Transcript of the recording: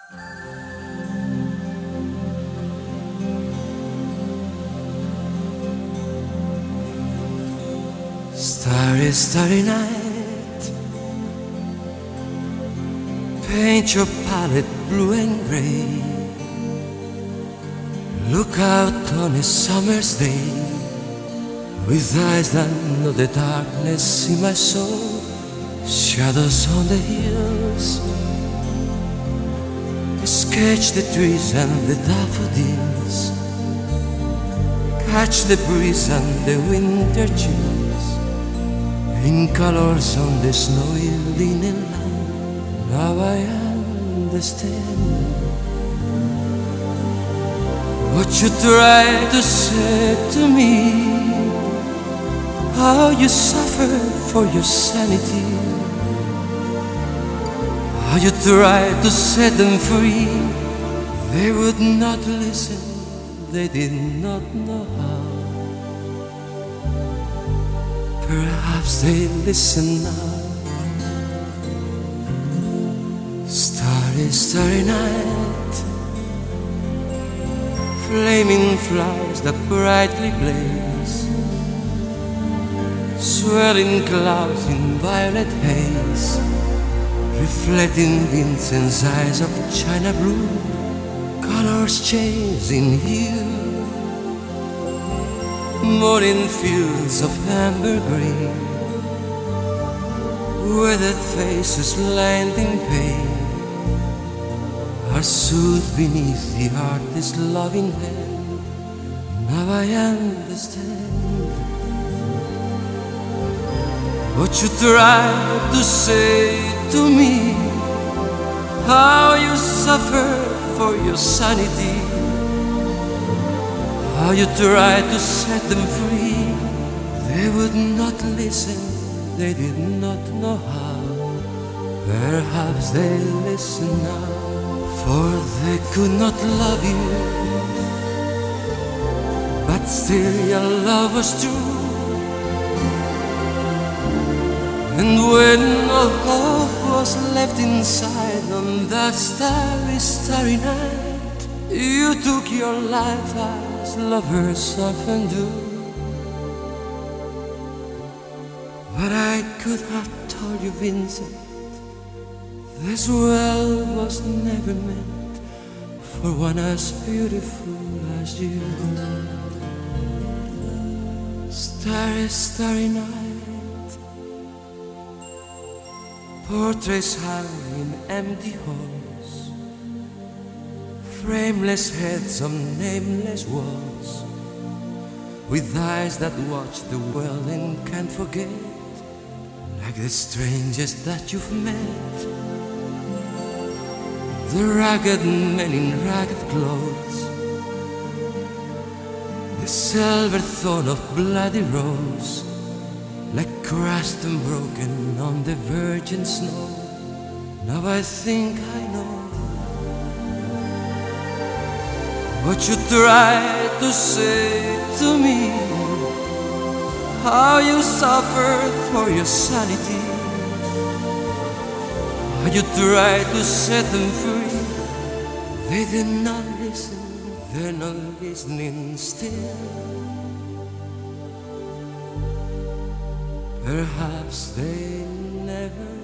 Starry, starry night, paint your palette blue and gray. Look out on a summer's day, with eyes that know the darkness in my soul. Shadows on the hills, sketch the trees and the daffodils, catch the breeze and the winter chills, in colors on the snowy linen land. Now I understand what you tried to say to me, how you suffered for your sanity, how you tried to set them free. They would not listen, they did not know how. Perhaps they listen now. Starry, starry night, flaming flowers that brightly blaze, swirling clouds in violet haze, reflecting Vincent's eyes of china blue, colors changing hue, morning fields of amber green, weathered faces lined in pain are soothed beneath the artist's loving hand. Now I understand what you tried to say to me, how you suffered for your sanity, how you tried to set them free. They would not listen, they did not know how. Perhaps they listen now, for they could not love you, but still your love was true. And when all hope was left inside on that starry, starry night, you took your life as lovers often do. But I could have told you, Vincent, this world was never meant for one as beautiful as you. Starry, starry night, portraits hung in empty halls, frameless heads on nameless walls, with eyes that watch the world and can't forget, like the strangers that you've met, the ragged men in ragged clothes, the silver thorn of bloody rose, like crushed and broken on the virgin snow. Now I think I know what you tried to say to me, how you suffered for your sanity, how you tried to set them free. They did not listen, they're not listening still. Perhaps they never